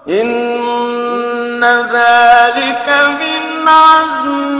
إن ذلك من عزم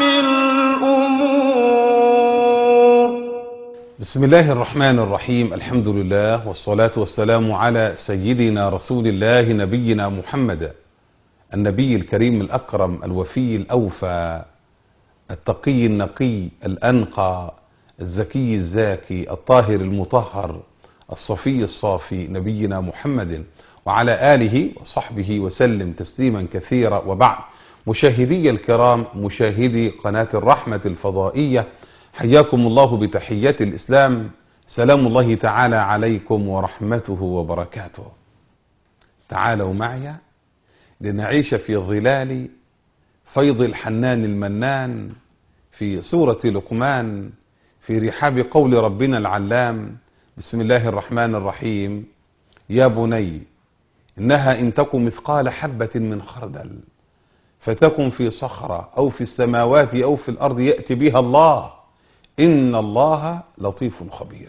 الأمور. بسم الله الرحمن الرحيم. الحمد لله والصلاة والسلام على سيدنا رسول الله نبينا محمد، النبي الكريم الأكرم الوفي الأوفى التقي النقي الأنقى الزكي الزاكي الطاهر المطهر الصفي الصافي نبينا محمد وعلى آله وصحبه وسلم تسليما كثيرا. وبعد، مشاهدي الكرام، مشاهدي قناة الرحمة الفضائية، حياكم الله بتحيات الإسلام. سلام الله تعالى عليكم ورحمته وبركاته. تعالوا معي لنعيش في ظلال فيض الحنان المنان في سورة لقمان، في رحاب قول ربنا العلام. بسم الله الرحمن الرحيم. يا بني إنها إن تك مثقال حبة من خردل فتكن في صخرة أو في السماوات أو في الأرض يأتي بها الله إن الله لطيف خبير.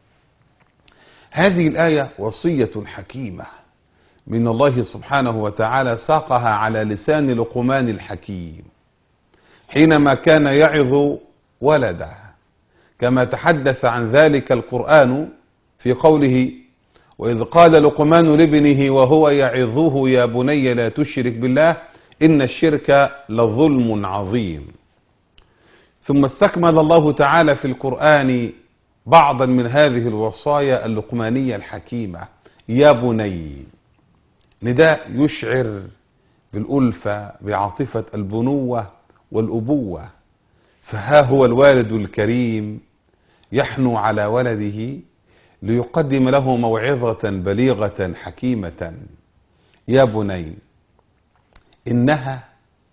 هذه الآية وصية حكيمة من الله سبحانه وتعالى، ساقها على لسان لقمان الحكيم حينما كان يعظ ولده، كما تحدث عن ذلك القرآن في قوله: وإذ قال لقمان لابنه وهو يعظه يا بني لا تشرك بالله إن الشرك لظلم عظيم. ثم استكمل الله تعالى في القرآن بعضا من هذه الوصايا اللقمانية الحكيمة. يا بني، نداء يشعر بالألفة، بعاطفة البنوة والأبوة. فها هو الوالد الكريم يحنو على ولده ليقدم له موعظة بليغة حكيمة. يا بني، إنها،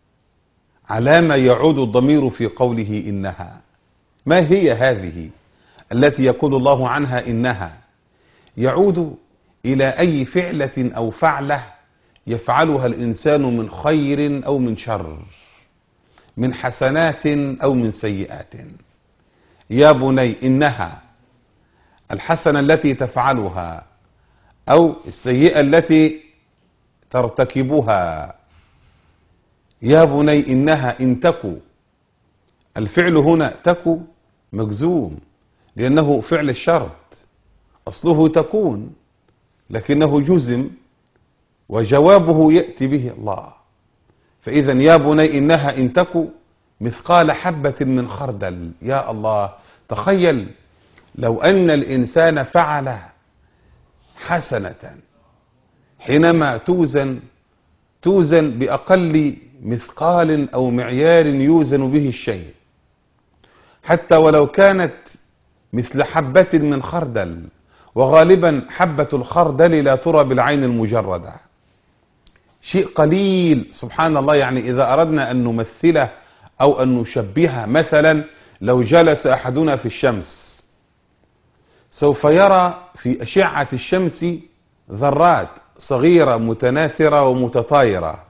على ما يعود الضمير في قوله إنها؟ ما هي هذه التي يقول الله عنها إنها؟ يعود إلى أي فعلة أو فعلة يفعلها الإنسان من خير أو من شر، من حسنات أو من سيئات. يا بني إنها، الحسنة التي تفعلها أو السيئة التي ترتكبها. يا بني إنها إن تكو، الفعل هنا تكو مجزوم لأنه فعل الشرط، أصله تكون لكنه جزم وجوابه يأتي به الله. فإذا يا بني إنها إن تكو مثقال حبة من خردل. يا الله، تخيل لو أن الإنسان فعل حسنة حينما توزن بأقل مثقال أو معيار يوزن به الشيء، حتى ولو كانت مثل حبة من خردل، وغالبا حبة الخردل لا ترى بالعين المجردة، شيء قليل سبحان الله. يعني إذا أردنا أن نمثله أو أن نشبهه، مثلا لو جلس أحدنا في الشمس سوف يرى في أشعة الشمس ذرات صغيرة متناثرة ومتطايرة.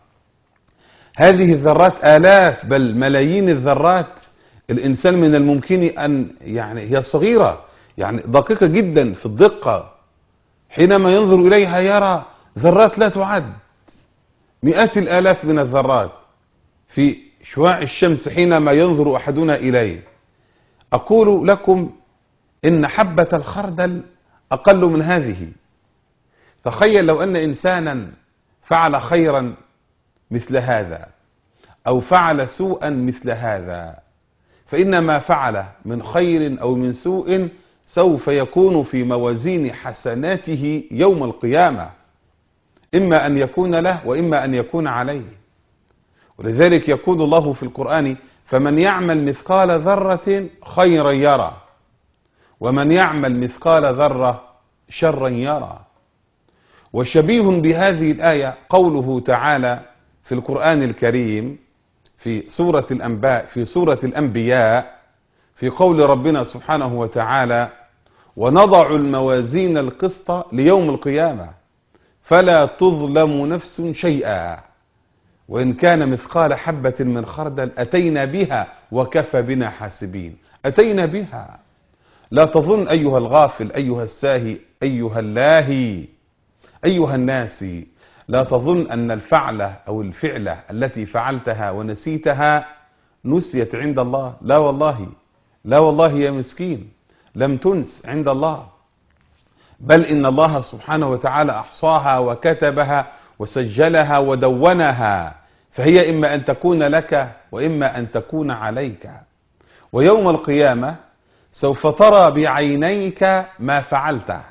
هذه الذرات آلاف بل ملايين الذرات، الإنسان من الممكن أن هي صغيرة، دقيقة جدا في الدقة، حينما ينظر إليها يرى ذرات لا تعد، مئات الآلاف من الذرات في شعاع الشمس حينما ينظر أحدنا إليه. أقول لكم إن حبة الخردل أقل من هذه. تخيل لو أن إنسانا فعل خيرا مثل هذا أو فعل سوءا مثل هذا، فإن ما فعل من خير أو من سوء سوف يكون في موازين حسناته يوم القيامة، إما أن يكون له وإما أن يكون عليه. ولذلك يقول الله في القرآن: فمن يعمل مثقال ذرة خيرا يرى ومن يعمل مثقال ذرة شرا يرى. وشبيه بهذه الآية قوله تعالى في القرآن الكريم في سورة الأنباء، في سورة الأنبياء، في قول ربنا سبحانه وتعالى: ونضع الموازين القسط ليوم القيامة فلا تظلم نفس شيئا وإن كان مثقال حبة من خردل أتينا بها وكفى بنا حاسبين. أتينا بها. لا تظن أيها الغافل، أيها الساهي، أيها اللاهي، أيها الناس، لا تظن أن الفعلة أو الفعلة التي فعلتها ونسيتها نسيت عند الله. لا والله، لا والله يا مسكين، لم تنس عند الله، بل إن الله سبحانه وتعالى أحصاها وكتبها وسجلها ودونها، فهي إما أن تكون لك وإما أن تكون عليك. ويوم القيامة سوف ترى بعينيك ما فعلته.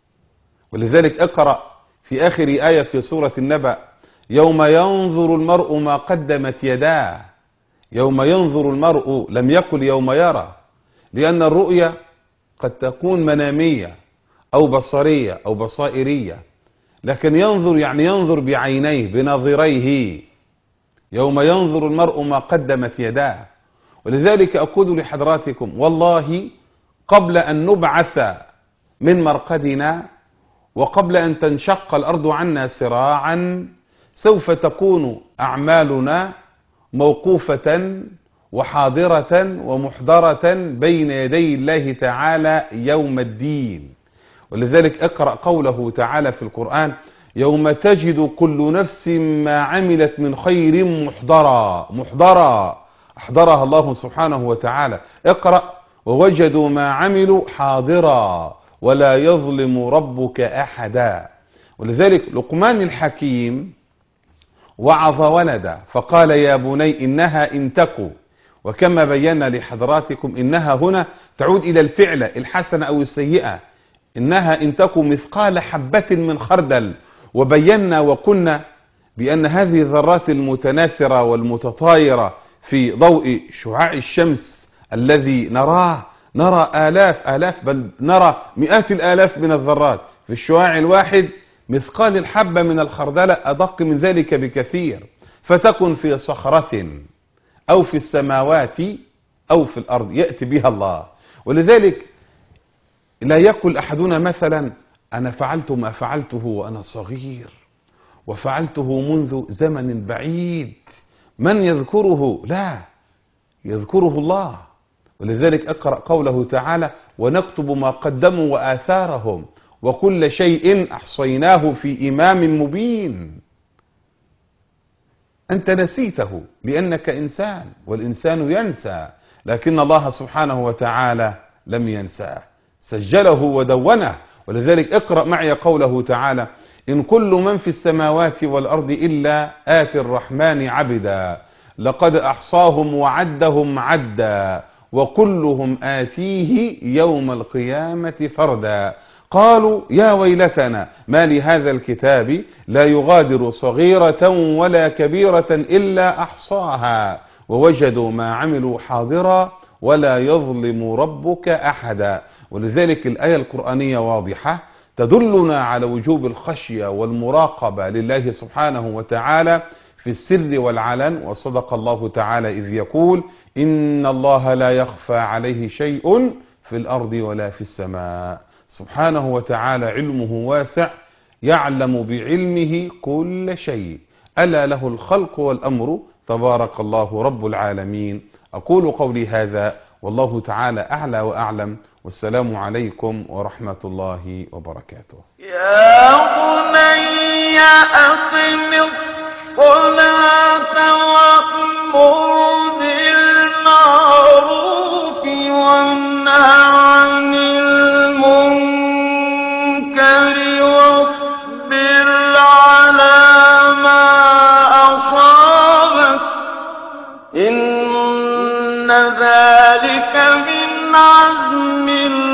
ولذلك اقرأ في آخر آية في سورة النبأ: يوم ينظر المرء ما قدمت يداه. يوم ينظر المرء، لم يقل يوم يرى، لأن الرؤية قد تكون منامية أو بصرية أو بصائرية، لكن ينظر يعني ينظر بعينيه بنظريه. يوم ينظر المرء ما قدمت يداه. ولذلك أقول لحضراتكم والله قبل أن نبعث من مرقدنا وقبل أن تنشق الأرض عنا سراعا سوف تكون أعمالنا موقوفة وحاضرة ومحضرة بين يدي الله تعالى يوم الدين. ولذلك اقرأ قوله تعالى في القرآن: يوم تجد كل نفس ما عملت من خير محضرا أحضرها الله سبحانه وتعالى. اقرأ: ووجدوا ما عملوا حاضرا ولا يظلم ربك أحدا. ولذلك لقمان الحكيم وعظ ولده فقال: يا بني إنها إن تك، وكما بينا لحضراتكم إنها هنا تعود إلى الفعلة الحسنة أو السيئة. إنها إن تك مثقال حبة من خردل. وبينا وقلنا بأن هذه الذرات المتناثرة والمتطايرة في ضوء شعاع الشمس الذي نراه، نرى آلاف بل نرى مئات الآلاف من الذرات في الشعاع الواحد، مثقال الحبة من الخردلة، أدق من ذلك بكثير، فتكن في صخرة أو في السماوات أو في الأرض يأتي بها الله. ولذلك لا يقول أحدنا مثلا: أنا فعلت ما فعلته وأنا صغير وفعلته منذ زمن بعيد، من يذكره؟ لا، يذكره الله. ولذلك اقرأ قوله تعالى: ونكتب ما قدموا وآثارهم وكل شيء أحصيناه في إمام مبين. أنت نسيته لأنك إنسان، والإنسان ينسى، لكن الله سبحانه وتعالى لم ينساه، سجله ودونه. ولذلك اقرأ معي قوله تعالى: إن كل من في السماوات والأرض إلا آتي الرحمن عبدا لقد أحصاهم وعدهم عدا وكلهم آتيه يوم القيامة فردا. قالوا يا ويلتنا ما لهذا الكتاب لا يغادر صغيرة ولا كبيرة إلا أحصاها ووجدوا ما عملوا حاضرا ولا يظلم ربك أحدا. ولذلك الآية القرآنية واضحة تدلنا على وجوب الخشية والمراقبة لله سبحانه وتعالى في السر والعلن. وصدق الله تعالى إذ يقول: إن الله لا يخفى عليه شيء في الأرض ولا في السماء. سبحانه وتعالى علمه واسع، يعلم بعلمه كل شيء، ألا له الخلق والأمر، تبارك الله رب العالمين. أقول قولي هذا والله تعالى أعلى وأعلم، والسلام عليكم ورحمة الله وبركاته. يا بني أقم الصلاة وأمر بالمعروف وانه عن المنكر واصبر على ما أصابك إن ذلك من عزم